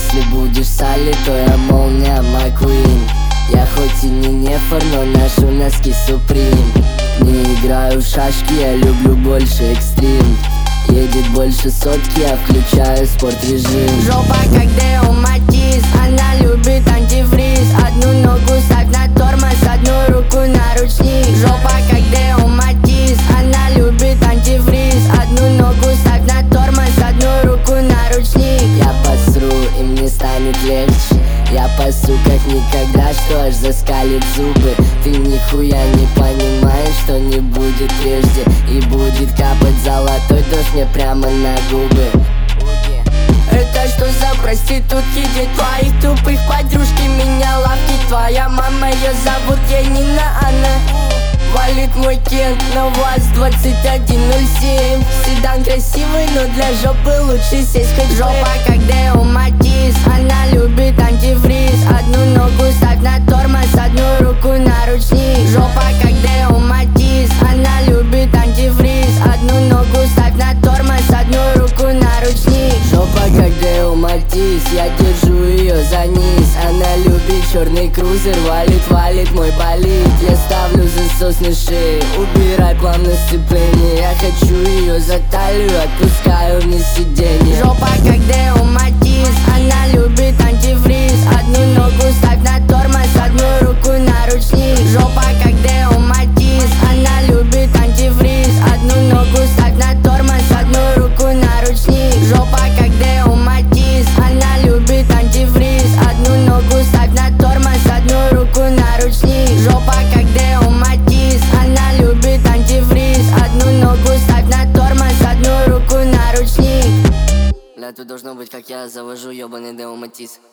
Если будешь Салли, то я молния, my queen. Я хоть и не нефор, но ношу носки Supreme. Не играю в шашки, я люблю больше экстрим. Едет больше сотки, я включаю спорт-режим. Жопа как Део Матис, она любит антифриз. Одну ногу ставь на тормоз, одну руку на ручник. Жопа как Део Матис, она любит антифриз. Одну ногу ставь на тормоз, одну руку на ручник. Я посру, и мне станет легче. Я пасу как никогда, что аж заскалит зубы. Ты нихуя не понимаешь, что не будет прежде. И будет капать золотой дождь мне прямо на губы. Это что за проститутки, где твоих тупых подружки меня лавки? Твоя мама, ее зовут Янина Анна. Валит мой Кент на ВАЗ-2107. Седан красивый, но для жопы лучше сесть хоть жопа как Део Матис, она любит антифриз. Одну ногу ставь на тормоз, одну руку на ручник. Жопа как Део Матис, она любит антифриз. Одну ногу ставь на тормоз, одну руку на ручник. Жопа как Део Матис, я держу ее за низ. Она любит черный крузер, валит мой болид. Я ставлю засос на шее, убирай плавно сцепление. Я хочу ее за талию, отпускаю вниз сиденье. Жопа как Део Матис, она любит антифриз. Одну ногу ставь на тормоз, одну руку на ручник. Жопа как Део Матис, она любит антифриз. Одну ногу ставь на тормоз, одну руку на ручник. Жопа как Део Матис, она любит антифриз. Одну ногу ставь на тормоз, одну руку на ручник. Жопа как Део Матис, она любит антифриз. Одну ногу ставь на тормоз, одну руку на ручник. Бля, тут должно быть, как я завожу ёбаный Део Матис.